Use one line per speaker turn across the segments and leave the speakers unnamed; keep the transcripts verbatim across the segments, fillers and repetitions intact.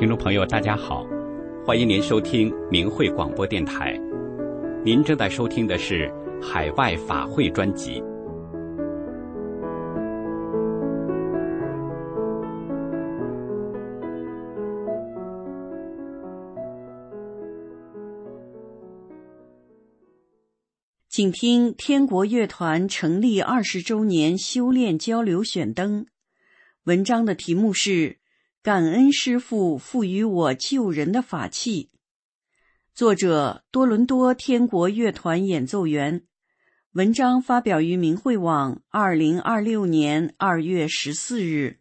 听众朋友大家好，欢迎您收听明慧广播电台。您正在收听的是海外法会专辑。
请听天国乐团成立二十周年修炼交流选灯，文章的题目是感恩师父赋予我救人的法器，作者多伦多天国乐团演奏员，文章发表于明慧网二零二六年二月十四日。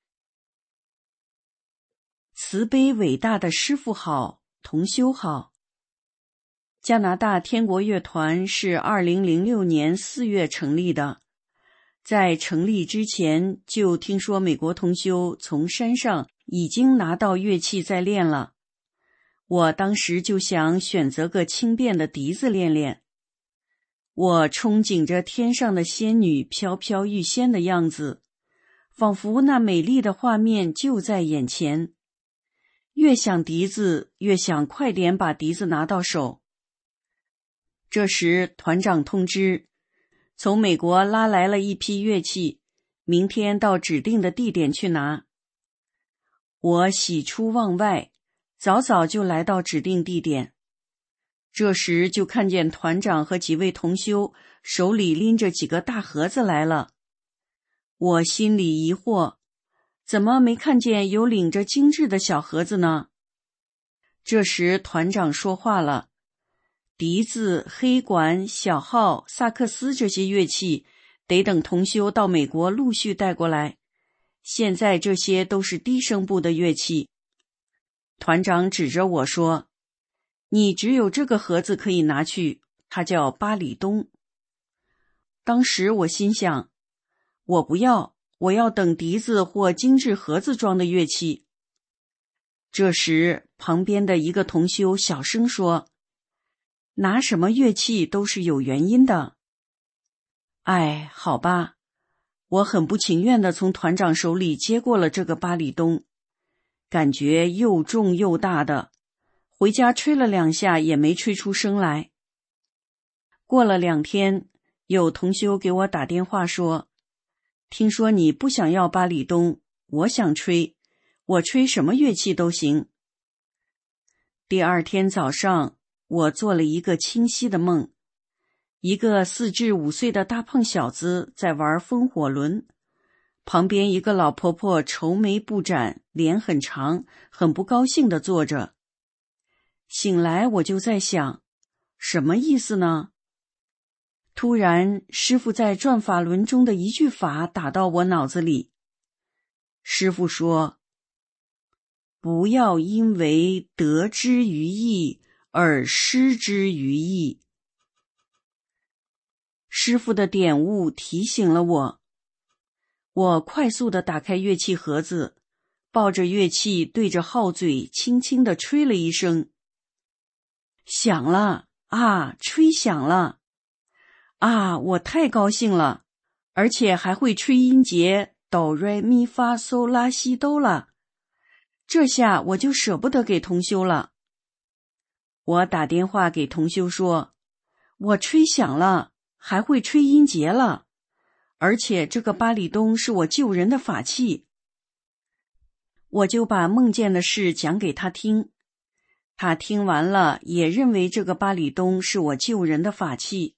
慈悲伟大的师父好，同修好。加拿大天国乐团是二零零六年四月成立的，在成立之前就听说美国同修从山上已经拿到乐器在练了，我当时就想选择个轻便的笛子练练。我憧憬着天上的仙女飘飘欲仙的样子，仿佛那美丽的画面就在眼前，越想笛子越想快点把笛子拿到手。这时团长通知，从美国拉来了一批乐器，明天到指定的地点去拿。我喜出望外，早早就来到指定地点。这时就看见团长和几位同修手里拎着几个大盒子来了。我心里疑惑，怎么没看见有领着精致的小盒子呢？这时团长说话了，笛子、黑管、小号、萨克斯这些乐器得等同修到美国陆续带过来，现在这些都是低声部的乐器。团长指着我说，你只有这个盒子可以拿去，它叫巴里东。当时我心想，我不要，我要等笛子或精致盒子装的乐器。这时旁边的一个同修小声说，拿什么乐器都是有原因的。哎，好吧，我很不情愿地从团长手里接过了这个巴里东，感觉又重又大的，回家吹了两下也没吹出声来。过了两天，有同修给我打电话说，听说你不想要巴里东，我想吹，我吹什么乐器都行。第二天早上，我做了一个清晰的梦，一个四至五岁的大胖小子在玩风火轮，旁边一个老婆婆愁眉不展，脸很长，很不高兴地坐着。醒来我就在想，什么意思呢？突然师父在转法轮中的一句法打到我脑子里。师父说，不要因为得之于易而失之于易。师父的点悟提醒了我，我快速地打开乐器盒子，抱着乐器对着号嘴轻轻地吹了一声，响了啊，吹响了啊，我太高兴了，而且还会吹音节哆来咪发嗦拉西哆了，这下我就舍不得给同修了。我打电话给同修说，我吹响了，还会吹音节了，而且这个巴里东是我救人的法器。我就把梦见的事讲给他听，他听完了也认为这个巴里东是我救人的法器。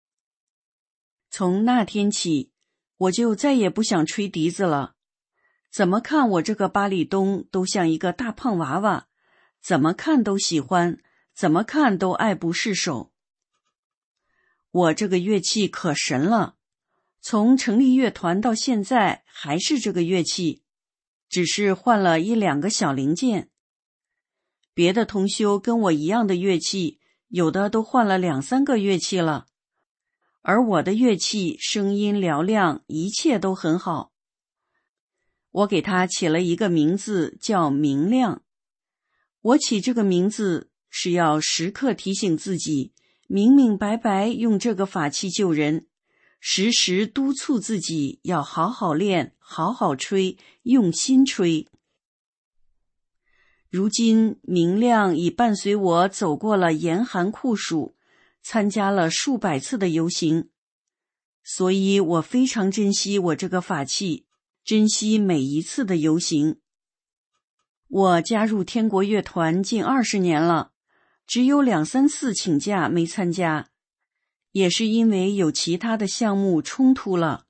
从那天起，我就再也不想吹笛子了，怎么看我这个巴里东都像一个大胖娃娃，怎么看都喜欢，怎么看都爱不释手。我这个乐器可神了，从成立乐团到现在还是这个乐器，只是换了一两个小零件。别的同修跟我一样的乐器，有的都换了两三个乐器了，而我的乐器声音嘹亮，一切都很好。我给它起了一个名字叫明亮。我起这个名字是要时刻提醒自己，明明白白用这个法器救人，时时督促自己要好好练，好好吹，用心吹。 如今明亮已伴随我走过了严寒酷暑，参加了数百次的游行，所以我非常珍惜我这个法器，珍惜每一次的游行。我加入天国乐团近二十年了，只有两三次请假没参加，也是因为有其他的项目冲突了。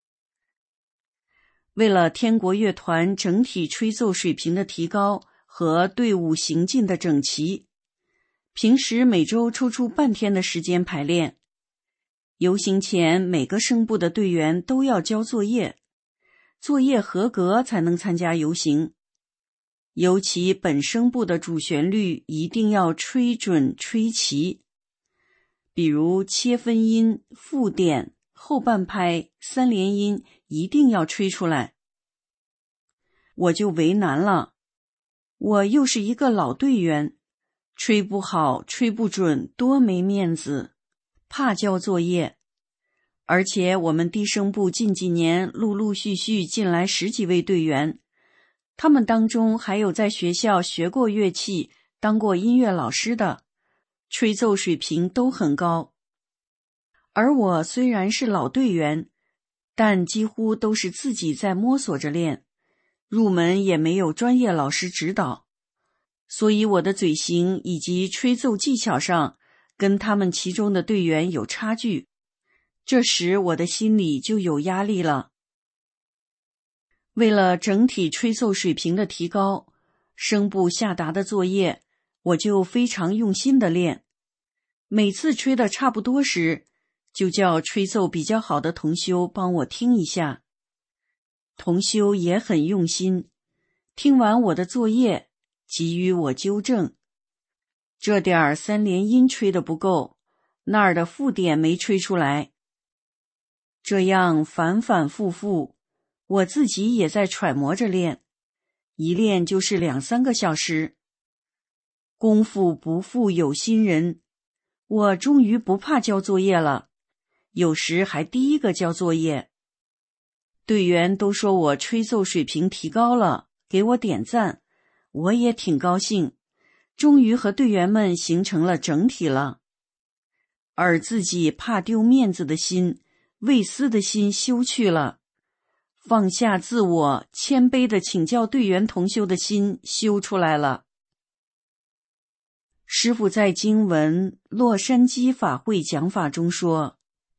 为了天国乐团整体吹奏水平的提高和队伍行进的整齐，平时每周抽出半天的时间排练。游行前每个声部的队员都要交作业，作业合格才能参加游行。尤其本声部的主旋律一定要吹准吹齐，比如切分音、附点、后半拍、三连音一定要吹出来。我就为难了，我又是一个老队员，吹不好吹不准多没面子，怕交作业。而且我们低声部近几年陆陆续续进来十几位队员，他们当中还有在学校学过乐器当过音乐老师的，吹奏水平都很高。而我虽然是老队员，但几乎都是自己在摸索着练，入门也没有专业老师指导，所以我的嘴型以及吹奏技巧上跟他们其中的队员有差距，这时我的心里就有压力了。为了整体吹奏水平的提高，声部下达的作业我就非常用心的练，每次吹得差不多时，就叫吹奏比较好的同修帮我听一下。同修也很用心，听完我的作业给予我纠正，这点儿三连音吹得不够，那儿的附点没吹出来。这样反反复复，我自己也在揣摩着练，一练就是两三个小时。功夫不负有心人，我终于不怕交作业了，有时还第一个交作业。队员都说我吹奏水平提高了，给我点赞，我也挺高兴，终于和队员们形成了整体了。而自己怕丢面子的心，畏私的心休去了，放下自我，谦卑的请教队员同修的心修出来了。师父在经文洛杉矶法会讲法中说，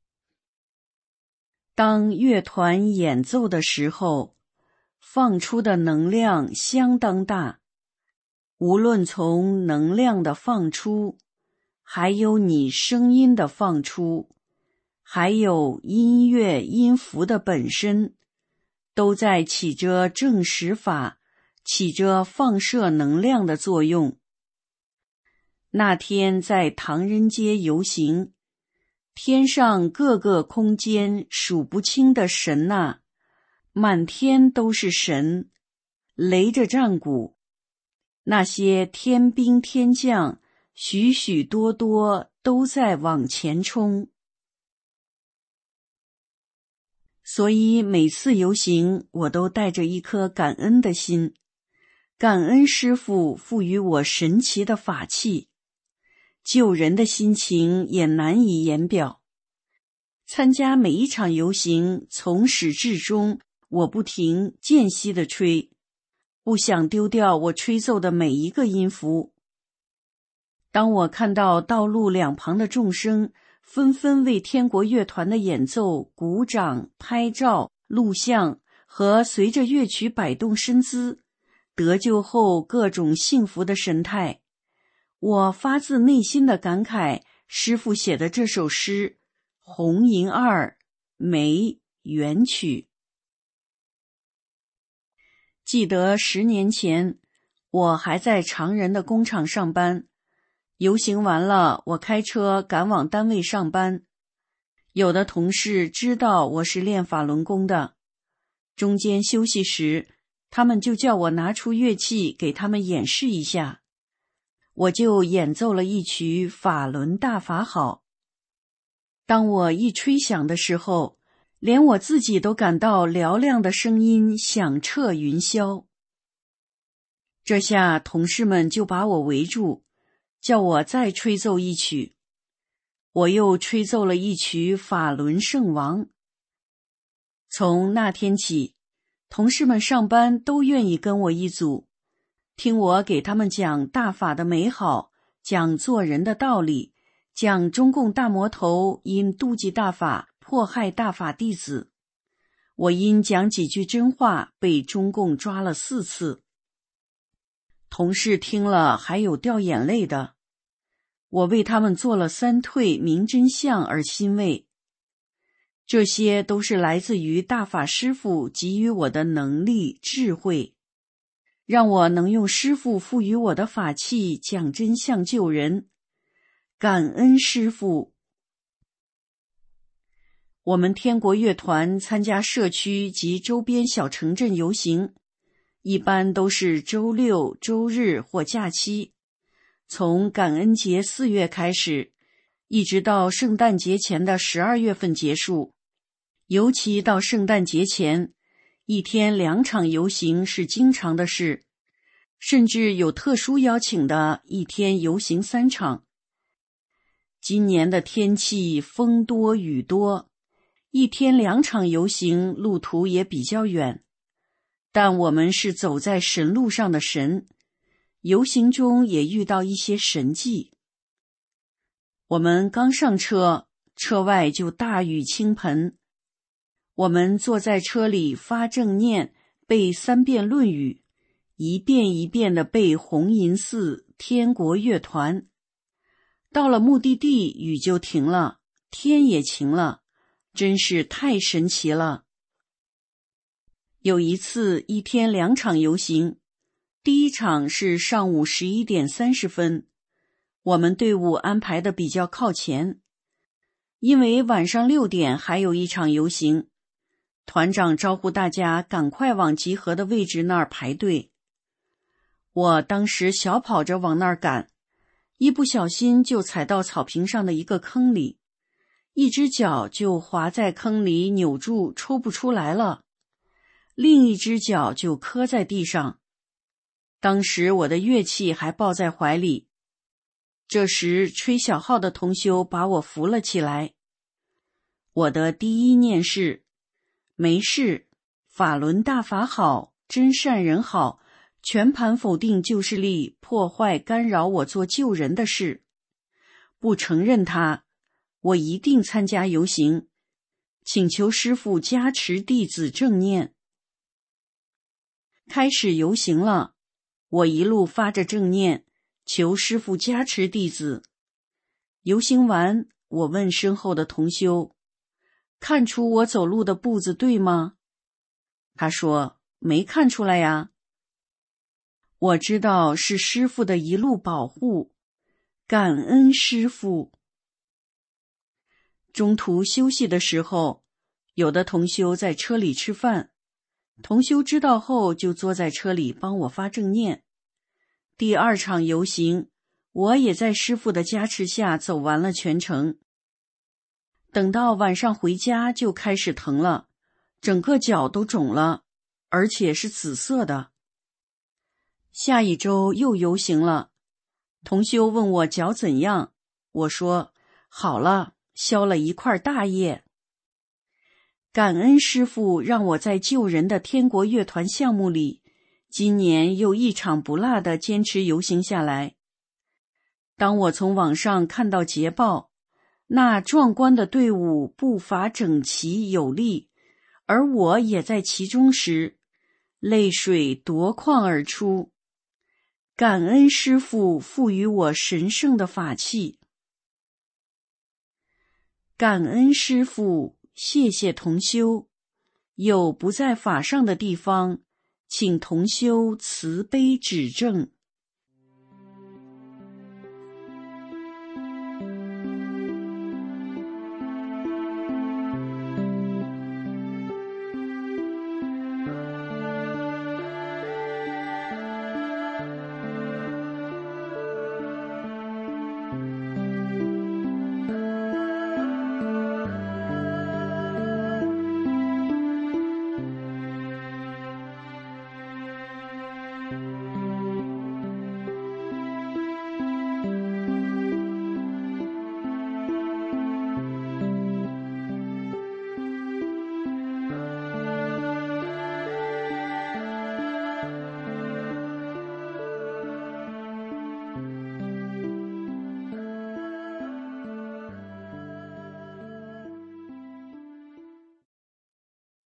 当乐团演奏的时候，放出的能量相当大，无论从能量的放出，还有你声音的放出，还有音乐音符的本身，都在起着正实法，起着放射能量的作用。那天在唐人街游行，天上各个空间数不清的神呐、啊，满天都是神，擂着战鼓，那些天兵天将许许多多都在往前冲。所以每次游行我都带着一颗感恩的心，感恩师父赋予我神奇的法器，救人的心情也难以言表。参加每一场游行，从始至终，我不停间隙地吹，不想丢掉我吹奏的每一个音符。当我看到道路两旁的众生纷纷为天国乐团的演奏鼓掌、拍照、录像和随着乐曲摆动身姿，得救后各种幸福的神态，我发自内心的感慨师父写的这首诗红银二梅原曲。记得十年前，我还在常人的工厂上班，游行完了，我开车赶往单位上班。有的同事知道我是练法轮功的，中间休息时，他们就叫我拿出乐器给他们演示一下，我就演奏了一曲法轮大法好。当我一吹响的时候，连我自己都感到嘹亮的声音响彻云霄。 这下同事们就把我围住，叫我再吹奏一曲。我又吹奏了一曲《法轮圣王》。从那天起，同事们上班都愿意跟我一组，听我给他们讲大法的美好，讲做人的道理，讲中共大魔头因妒忌大法迫害大法弟子。我因讲几句真话被中共抓了四次。同事听了还有掉眼泪的，我为他们做了三退明真相而欣慰。这些都是来自于大法师父给予我的能力智慧，让我能用师父赋予我的法器讲真相救人。感恩师父。我们天国乐团参加社区及周边小城镇游行，一般都是周六、周日或假期，从感恩节四月开始，一直到圣诞节前的十二月份结束。尤其到圣诞节前，一天两场游行是经常的事，甚至有特殊邀请的一天游行三场。今年的天气风多雨多，一天两场游行路途也比较远，但我们是走在神路上的神，游行中也遇到一些神迹。我们刚上车，车外就大雨倾盆。我们坐在车里发正念，背三遍论语，一遍一遍地背红银寺天国乐团。到了目的地，雨就停了，天也晴了，真是太神奇了。有一次一天两场游行，第一场是上午十一点三十分，我们队伍安排的比较靠前，因为晚上六点还有一场游行。团长招呼大家赶快往集合的位置那儿排队。我当时小跑着往那儿赶，一不小心就踩到草坪上的一个坑里，一只脚就滑在坑里扭住抽不出来了，另一只脚就磕在地上。当时我的乐器还抱在怀里，这时吹小号的同修把我扶了起来。我的第一念是没事，法轮大法好，真善人好，全盘否定旧势力破坏干扰我做救人的事，不承认他，我一定参加游行，请求师父加持弟子正念。开始游行了，我一路发着正念，求师父加持弟子。游行完，我问身后的同修，看出我走路的步子对吗？他说，没看出来呀。我知道是师父的一路保护，感恩师父。中途休息的时候，有的同修在车里吃饭，同修知道后就坐在车里帮我发正念。第二场游行，我也在师父的加持下走完了全程。等到晚上回家就开始疼了，整个脚都肿了，而且是紫色的。下一周又游行了，同修问我脚怎样，我说好了，消了一块大业。感恩师父让我在救人的天国乐团项目里，今年又一场不落地坚持游行下来。当我从网上看到捷报，那壮观的队伍步伐整齐有力，而我也在其中时，泪水夺眶而出。感恩师父赋予我神圣的法器。感恩师父，谢谢同修。有不在法上的地方，请同修慈悲指正。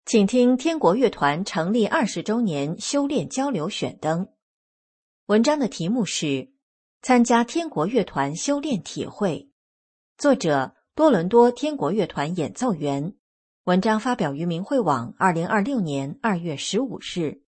请听天国乐团成立二十周年修炼交流选登。文章的题目是参加天国乐团修炼体会，作者多伦多天国乐团演奏员。文章发表于明慧网二零二六年二月十五日。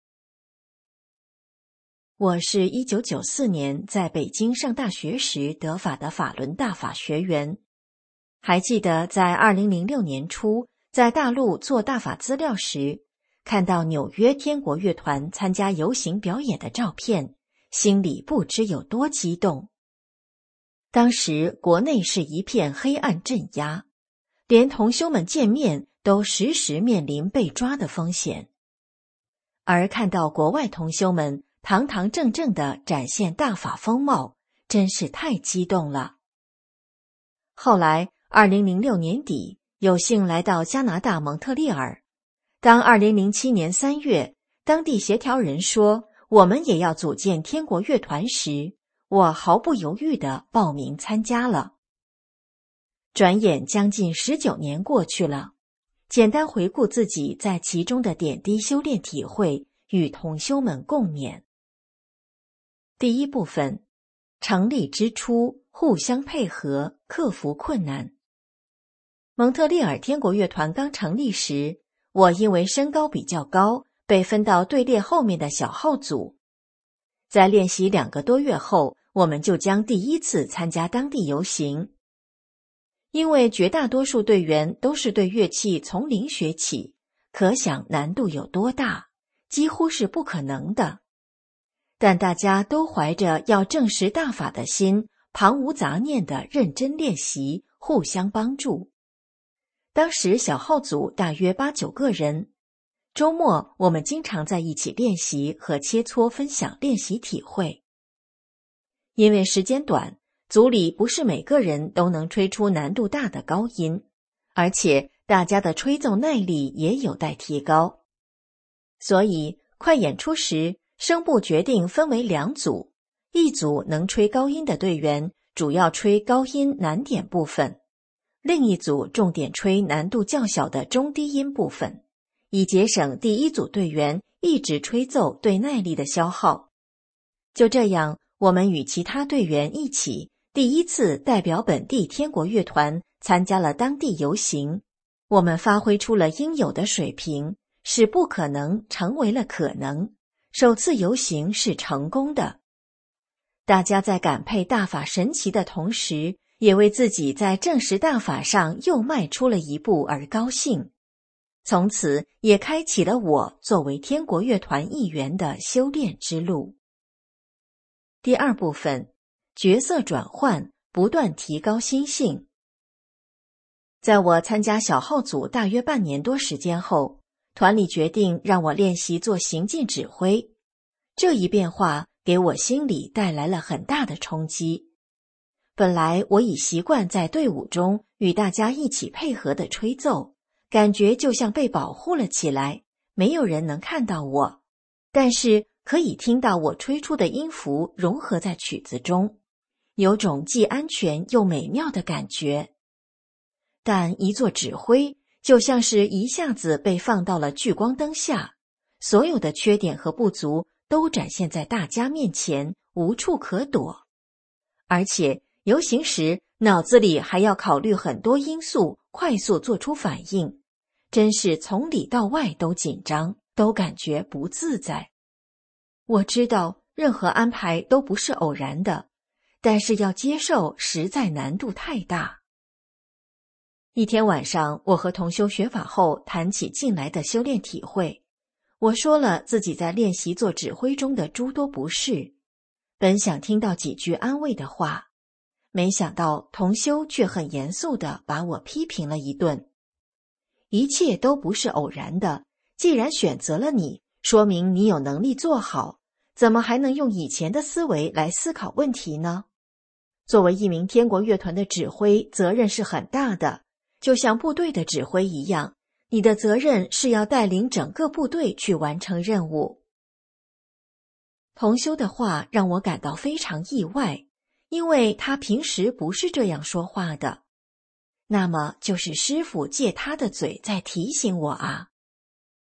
我是一九九四年在北京上大学时得法的法轮大法学员。还记得在二零零六年初在大陆做大法资料时，看到纽约天国乐团参加游行表演的照片，心里不知有多激动。当时国内是一片黑暗镇压，连同修们见面都时时面临被抓的风险。而看到国外同修们堂堂正正地展现大法风貌，真是太激动了。后来二零零六年底有幸来到加拿大蒙特利尔，当二零零七年三月当地协调人说我们也要组建天国乐团时，我毫不犹豫地报名参加了。转眼将近十九年过去了，简单回顾自己在其中的点滴修炼体会，与同修们共勉。第一部分，成立之初，互相配合，克服困难。蒙特利尔天国乐团刚成立时，我因为身高比较高，被分到队列后面的小号组。在练习两个多月后，我们就将第一次参加当地游行。因为绝大多数队员都是对乐器从零学起，可想难度有多大，几乎是不可能的。但大家都怀着要证实大法的心，旁无杂念地认真练习，互相帮助。当时小号组大约八九个人，周末我们经常在一起练习和切磋分享练习体会。因为时间短，组里不是每个人都能吹出难度大的高音，而且大家的吹奏耐力也有待提高。所以快演出时，声部决定分为两组，一组能吹高音的队员主要吹高音难点部分，另一组重点吹难度较小的中低音部分，以节省第一组队员一直吹奏对耐力的消耗。就这样，我们与其他队员一起，第一次代表本地天国乐团参加了当地游行。我们发挥出了应有的水平，使不可能成为了可能。首次游行是成功的。大家在感佩大法神奇的同时，也为自己在证实大法上又迈出了一步而高兴。从此也开启了我作为天国乐团一员的修炼之路。第二部分，角色转换，不断提高心性。在我参加小号组大约半年多时间后，团里决定让我练习做行进指挥。这一变化给我心里带来了很大的冲击。本来我已习惯在队伍中与大家一起配合的吹奏，感觉就像被保护了起来，没有人能看到我，但是可以听到我吹出的音符融合在曲子中，有种既安全又美妙的感觉。但一做指挥，就像是一下子被放到了聚光灯下，所有的缺点和不足都展现在大家面前，无处可躲。而且游行时脑子里还要考虑很多因素，快速做出反应，真是从里到外都紧张，都感觉不自在。我知道任何安排都不是偶然的，但是要接受实在难度太大。一天晚上，我和同修学法后谈起近来的修炼体会。我说了自己在练习做指挥中的诸多不适，本想听到几句安慰的话，没想到同修却很严肃地把我批评了一顿。一切都不是偶然的，既然选择了你，说明你有能力做好，怎么还能用以前的思维来思考问题呢？作为一名天国乐团的指挥，责任是很大的，就像部队的指挥一样，你的责任是要带领整个部队去完成任务。同修的话让我感到非常意外，因为他平时不是这样说话的。那么就是师父借他的嘴在提醒我啊。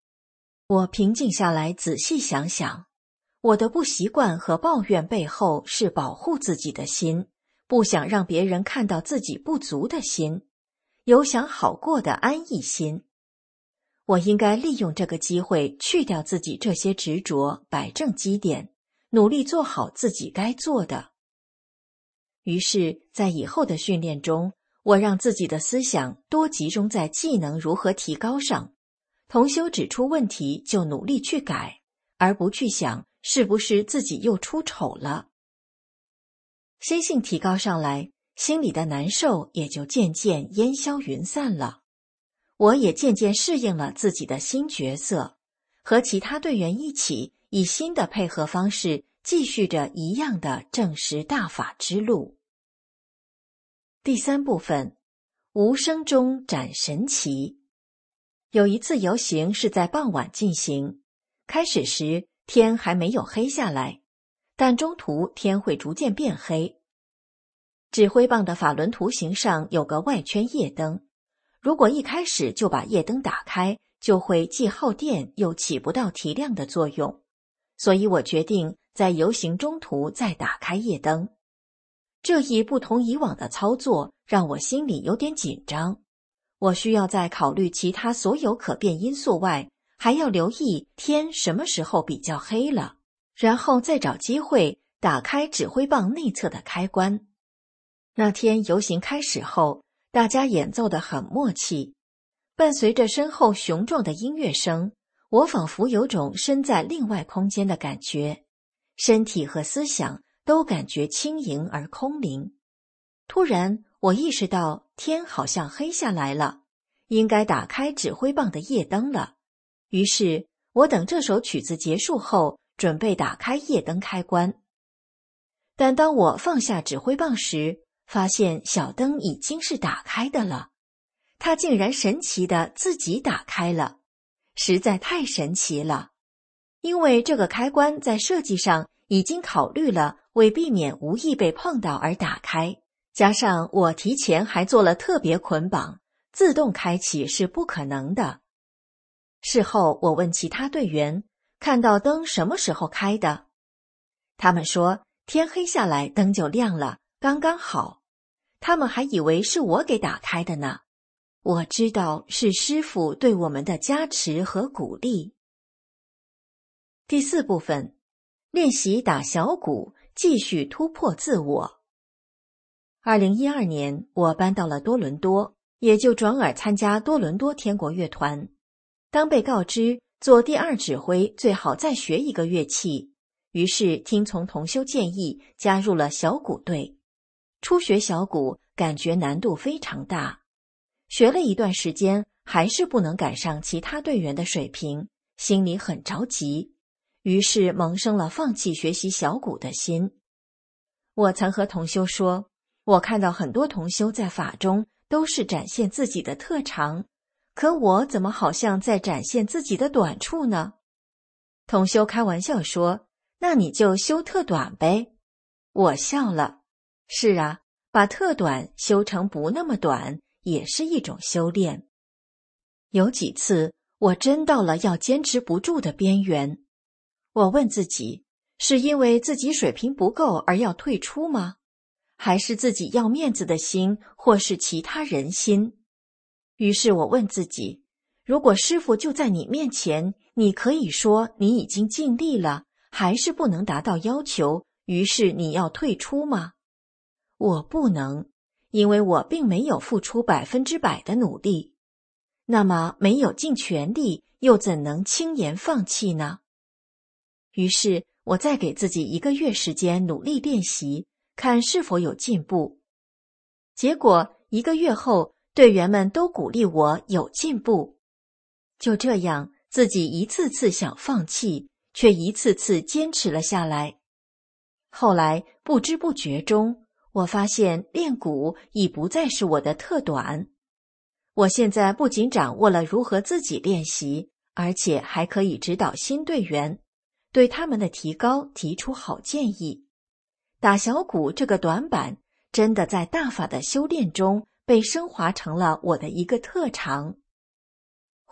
我平静下来，仔细想想，我的不习惯和抱怨背后是保护自己的心，不想让别人看到自己不足的心，有想好过的安逸心。我应该利用这个机会去掉自己这些执着，摆正基点，努力做好自己该做的。于是在以后的训练中，我让自己的思想多集中在技能如何提高上，同修指出问题就努力去改，而不去想是不是自己又出丑了。心性提高上来，心里的难受也就渐渐烟消云散了。我也渐渐适应了自己的新角色，和其他队员一起以新的配合方式继续着一样的证实大法之路。第三部分，无声中展神奇。有一次游行是在傍晚进行，开始时天还没有黑下来，但中途天会逐渐变黑。指挥棒的法轮图形上有个外圈夜灯，如果一开始就把夜灯打开，就会既耗电又起不到提亮的作用，所以我决定在游行中途再打开夜灯。这一不同以往的操作让我心里有点紧张，我需要在考虑其他所有可变因素外，还要留意天什么时候比较黑了，然后再找机会打开指挥棒内侧的开关。那天游行开始后，大家演奏得很默契，伴随着身后雄壮的音乐声，我仿佛有种身在另外空间的感觉，身体和思想都感觉轻盈而空灵。突然，我意识到天好像黑下来了，应该打开指挥棒的夜灯了。于是，我等这首曲子结束后，准备打开夜灯开关。但当我放下指挥棒时，发现小灯已经是打开的了，它竟然神奇地自己打开了，实在太神奇了。因为这个开关在设计上已经考虑了为避免无意被碰到而打开，加上我提前还做了特别捆绑，自动开启是不可能的。事后我问其他队员，看到灯什么时候开的？他们说天黑下来灯就亮了，刚刚好。他们还以为是我给打开的呢。我知道是师父对我们的加持和鼓励。第四部分，练习打小鼓，继续突破自我。二零一二年，我搬到了多伦多，也就转而参加多伦多天国乐团。当被告知做第二指挥最好再学一个乐器，于是听从同修建议，加入了小鼓队。初学小鼓，感觉难度非常大，学了一段时间，还是不能赶上其他队员的水平，心里很着急，于是萌生了放弃学习小鼓的心。我曾和同修说，我看到很多同修在法中都是展现自己的特长，可我怎么好像在展现自己的短处呢？同修开玩笑说，那你就修特短呗。我笑了，是啊，把特短修成不那么短，也是一种修炼。有几次，我真到了要坚持不住的边缘。我问自己，是因为自己水平不够而要退出吗？还是自己要面子的心，或是其他人心？于是我问自己，如果师父就在你面前，你可以说你已经尽力了，还是不能达到要求，于是你要退出吗？我不能，因为我并没有付出百分之百的努力。那么没有尽全力，又怎能轻言放弃呢？于是我再给自己一个月时间努力练习，看是否有进步。结果一个月后，队员们都鼓励我有进步。就这样，自己一次次想放弃，却一次次坚持了下来。后来不知不觉中，我发现练鼓已不再是我的特短。我现在不仅掌握了如何自己练习，而且还可以指导新队员，对他们的提高提出好建议。打小鼓这个短板，真的在大法的修炼中被升华成了我的一个特长。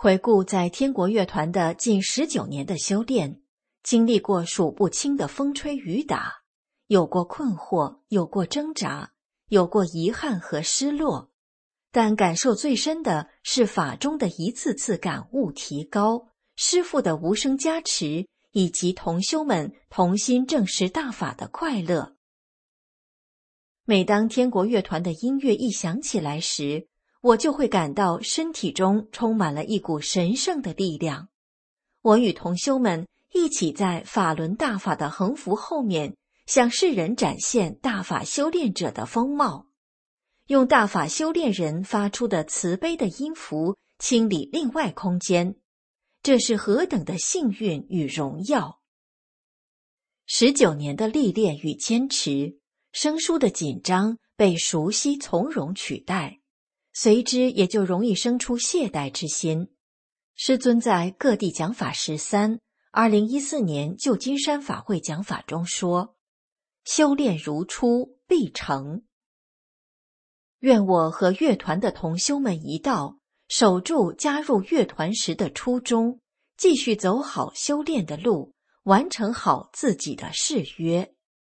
回顾在天国乐团的近十九年的修炼，经历过数不清的风吹雨打，有过困惑，有过挣扎，有过遗憾和失落，但感受最深的是法中的一次次感悟提高，师父的无声加持，以及同修们同心证实大法的快乐。每当天国乐团的音乐一响起来时，我就会感到身体中充满了一股神圣的力量。我与同修们一起在法轮大法的横幅后面，向世人展现大法修炼者的风貌，用大法修炼人发出的慈悲的音符清理另外空间，这是何等的幸运与荣耀！十九年的历练与坚持，生疏的紧张被熟悉从容取代，随之也就容易生出懈怠之心。师尊在各地讲法十三二零一四年旧金山法会讲法中说，修炼如初必成。愿我和乐团的同修们一道，守住加入乐团时的初衷，继续走好修炼的路，完成好自己的誓约。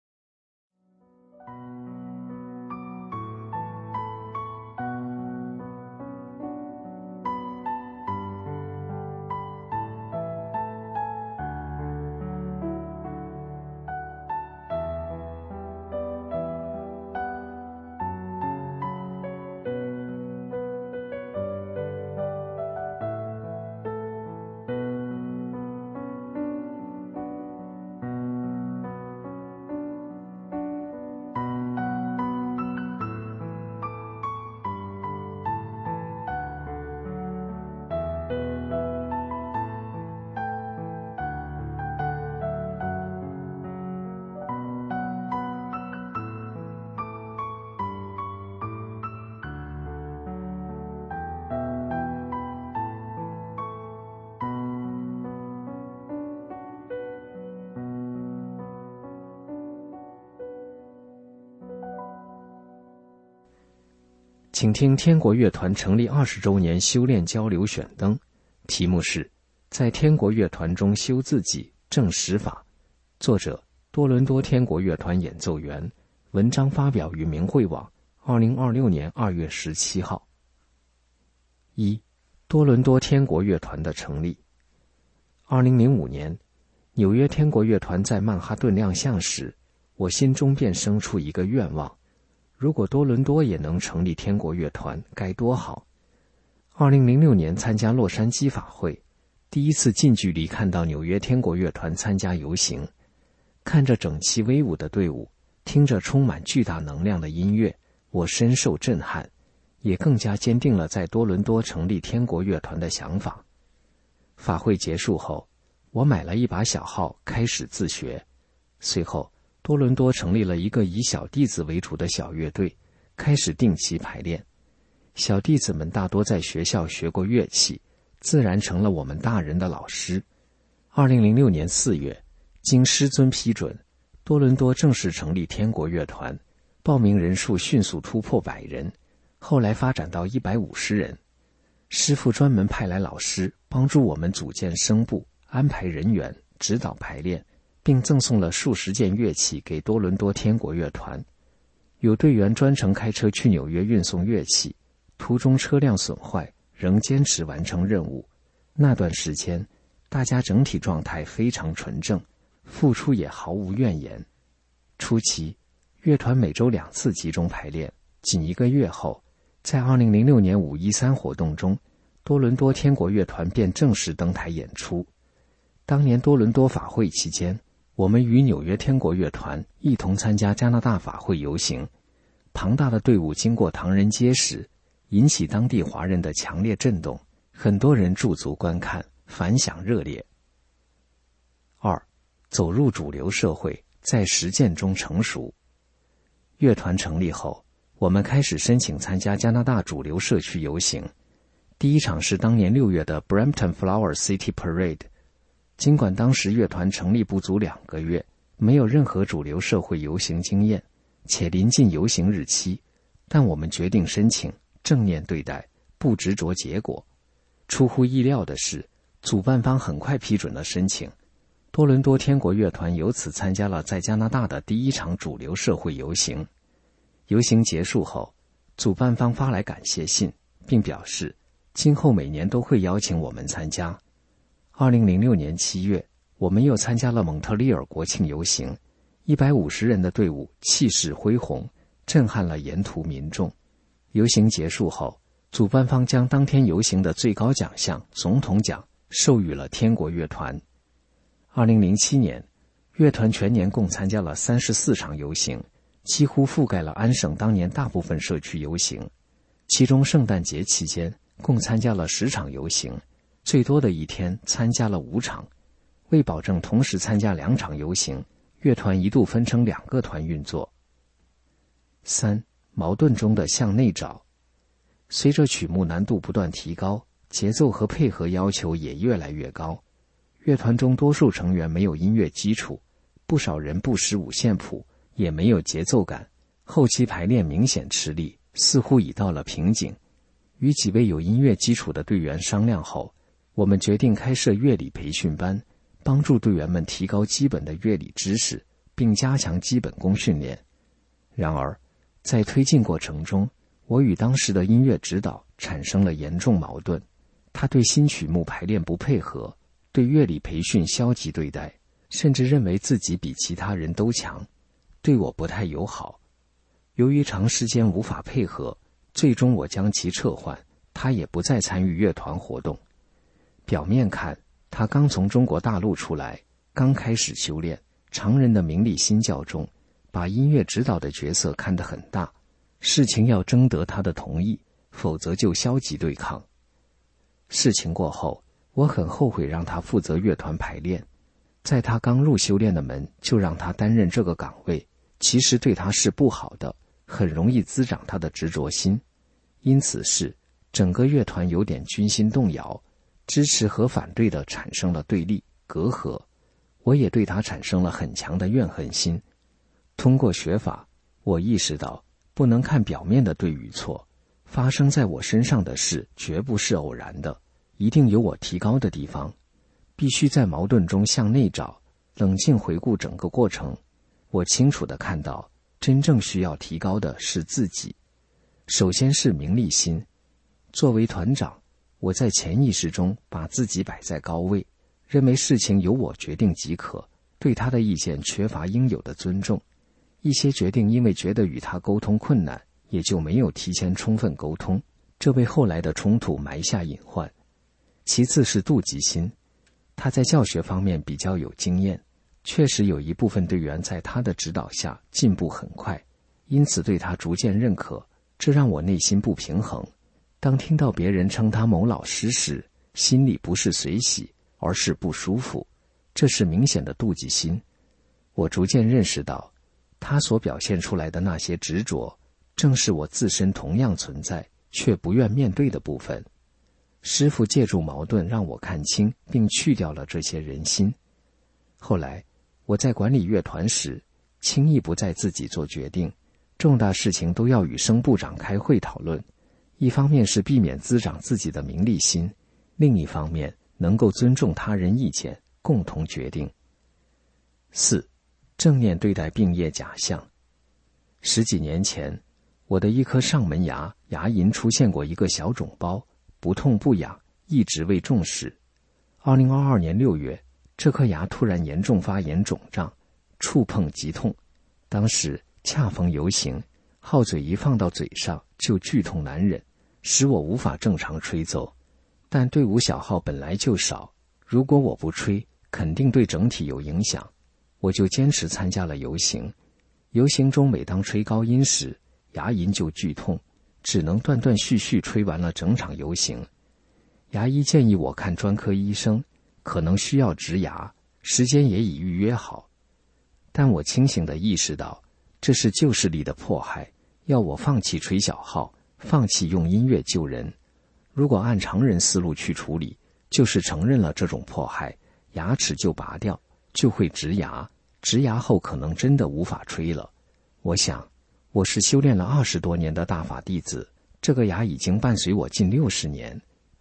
请听天国乐团成立二十周年修炼交流选灯，题目是在天国乐团中修自己正实法，作者多伦多天国乐团演奏员，文章发表于明慧网二零二六年二月十七号。一、多伦多天国乐团的成立。二零零五年，纽约天国乐团在曼哈顿亮相时，我心中便生出一个愿望，如果多伦多也能成立天国乐团该多好。二零零六年参加洛杉矶法会，第一次近距离看到纽约天国乐团参加游行，看着整齐威武的队伍，听着充满巨大能量的音乐，我深受震撼，也更加坚定了在多伦多成立天国乐团的想法。法会结束后，我买了一把小号开始自学，随后多伦多成立了一个以小弟子为主的小乐队，开始定期排练。小弟子们大多在学校学过乐器，自然成了我们大人的老师。二零零六年四月，经师尊批准，多伦多正式成立天国乐团，报名人数迅速突破百人，后来发展到一百五十人。师父专门派来老师帮助我们组建声部，安排人员，指导排练，并赠送了数十件乐器给多伦多天国乐团。有队员专程开车去纽约运送乐器，途中车辆损坏，仍坚持完成任务。那段时间，大家整体状态非常纯正，付出也毫无怨言。初期，乐团每周两次集中排练，仅一个月后，在二零零六年五一三活动中，多伦多天国乐团便正式登台演出。当年多伦多法会期间，我们与纽约天国乐团一同参加加拿大法会游行，庞大的队伍经过唐人街时，引起当地华人的强烈震动，很多人驻足观看，反响热烈。二、走入主流社会，在实践中成熟。乐团成立后，我们开始申请参加加拿大主流社区游行。第一场是当年六月的 Brampton Flower City Parade。尽管当时乐团成立不足两个月，没有任何主流社会游行经验，且临近游行日期，但我们决定申请，正念对待，不执着结果。 出乎意料的是，主办方很快批准了申请，多伦多天国乐团由此参加了在加拿大的第一场主流社会游行。游行结束后，主办方发来感谢信，并表示今后每年都会邀请我们参加。二零零六年七月，我们又参加了蒙特利尔国庆游行，一百五十人的队伍气势恢宏，震撼了沿途民众。游行结束后，主办方将当天游行的最高奖项总统奖授予了天国乐团。二零零七年，乐团全年共参加了三十四场游行，几乎覆盖了安省当年大部分社区游行。其中圣诞节期间共参加了十场游行，最多的一天参加了五场。为保证同时参加两场游行，乐团一度分成两个团运作。三、矛盾中的向内找。随着曲目难度不断提高，节奏和配合要求也越来越高。乐团中多数成员没有音乐基础，不少人不识五线谱，也没有节奏感，后期排练明显吃力，似乎已到了瓶颈。与几位有音乐基础的队员商量后，我们决定开设乐理培训班，帮助队员们提高基本的乐理知识，并加强基本功训练。然而，在推进过程中，我与当时的音乐指导产生了严重矛盾。他对新曲目排练不配合，对乐理培训消极对待，甚至认为自己比其他人都强，对我不太友好。由于长时间无法配合，最终我将其撤换，他也不再参与乐团活动。表面看，他刚从中国大陆出来，刚开始修炼，常人的名利心较重，把音乐指导的角色看得很大，事情要征得他的同意，否则就消极对抗。事情过后，我很后悔让他负责乐团排练，在他刚入修炼的门就让他担任这个岗位，其实对他是不好的，很容易滋长他的执着心。因此是整个乐团有点军心动摇，支持和反对的产生了对立隔阂，我也对他产生了很强的怨恨心。通过学法，我意识到不能看表面的对与错，发生在我身上的事绝不是偶然的，一定有我提高的地方。必须在矛盾中向内找，冷静回顾整个过程。我清楚地看到，真正需要提高的是自己。首先是名利心。作为团长，我在潜意识中把自己摆在高位，认为事情由我决定即可，对他的意见缺乏应有的尊重。一些决定因为觉得与他沟通困难，也就没有提前充分沟通，这为后来的冲突埋下隐患。其次是妒忌心。他在教学方面比较有经验，确实有一部分队员在他的指导下进步很快，因此对他逐渐认可，这让我内心不平衡。当听到别人称他某老师时，心里不是随喜，而是不舒服，这是明显的妒忌心。我逐渐认识到，他所表现出来的那些执着，正是我自身同样存在却不愿面对的部分。师父借助矛盾让我看清并去掉了这些人心。后来我在管理乐团时，轻易不再自己做决定，重大事情都要与声部长开会讨论，一方面是避免滋长自己的名利心，另一方面能够尊重他人意见，共同决定。四、正念对待病业假象。十几年前，我的一颗上门牙牙龈出现过一个小肿包，不痛不痒，一直未重视。二零二二年六月，这颗牙突然严重发炎肿胀，触碰即痛。当时恰逢游行，号嘴一放到嘴上就剧痛难忍，使我无法正常吹奏。但队伍小号本来就少，如果我不吹，肯定对整体有影响。我就坚持参加了游行。游行中每当吹高音时，牙龈就剧痛，只能断断续续吹完了整场游行。牙医建议我看专科医生，可能需要植牙，时间也已预约好。但我清醒地意识到，这是旧势力的迫害，要我放弃吹小号，放弃用音乐救人。如果按常人思路去处理，就是承认了这种迫害，牙齿就拔掉，就会植牙，植牙后可能真的无法吹了。我想，我是修炼了二十多年的大法弟子，这个牙已经伴随我近六十年，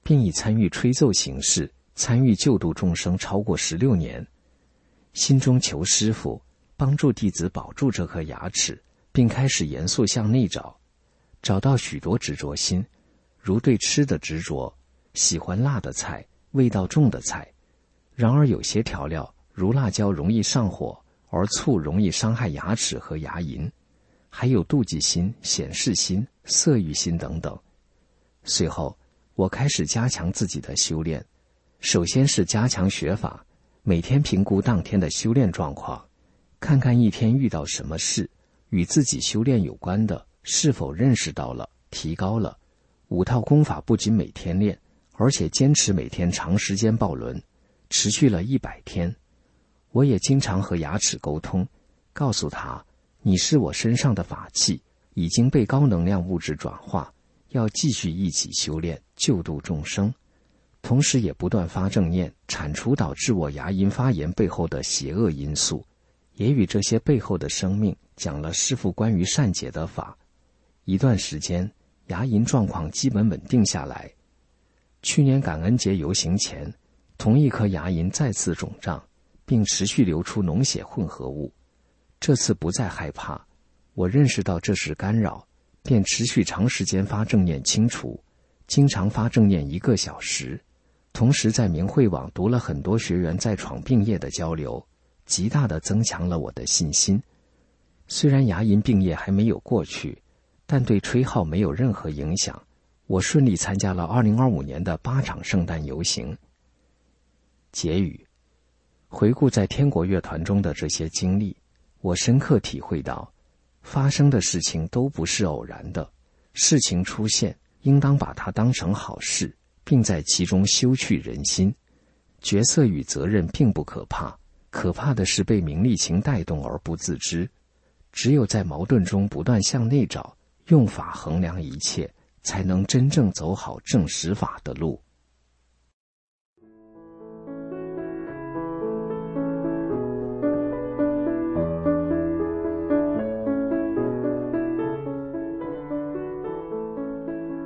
并以参与吹奏形式参与救度众生超过十六年，心中求师父帮助弟子保住这颗牙齿，并开始严肃向内找，找到许多执着心，如对吃的执着，喜欢辣的菜，味道重的菜。然而有些调料如辣椒容易上火，而醋容易伤害牙齿和牙龈，还有妒忌心、显示心、色欲心等等。随后我开始加强自己的修炼，首先是加强学法，每天评估当天的修炼状况，看看一天遇到什么事与自己修炼有关的，是否认识到了、提高了。五套功法不仅每天练，而且坚持每天长时间抱轮，持续了一百天。我也经常和牙齿沟通，告诉他，你是我身上的法器，已经被高能量物质转化，要继续一起修炼，救度众生。同时也不断发正念，铲除导致我牙龈发炎背后的邪恶因素，也与这些背后的生命讲了师父关于善解的法。一段时间，牙龈状况基本稳定下来。去年感恩节游行前，同一颗牙龈再次肿胀，并持续流出脓血混合物。这次不再害怕，我认识到这是干扰，便持续长时间发正念清除，经常发正念一个小时。同时在明慧网读了很多学员在闯病业的交流，极大地增强了我的信心。虽然牙龈病业还没有过去，但对吹号没有任何影响。我顺利参加了二零二五年的八场圣诞游行。结语：回顾在天国乐团中的这些经历，我深刻体会到，发生的事情都不是偶然的，事情出现，应当把它当成好事，并在其中修去人心。角色与责任并不可怕，可怕的是被名利情带动而不自知。只有在矛盾中不断向内找，用法衡量一切，才能真正走好正实法的路。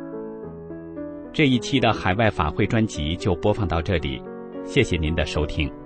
这一期的海外法会专辑就播放到这里，谢谢您的收听。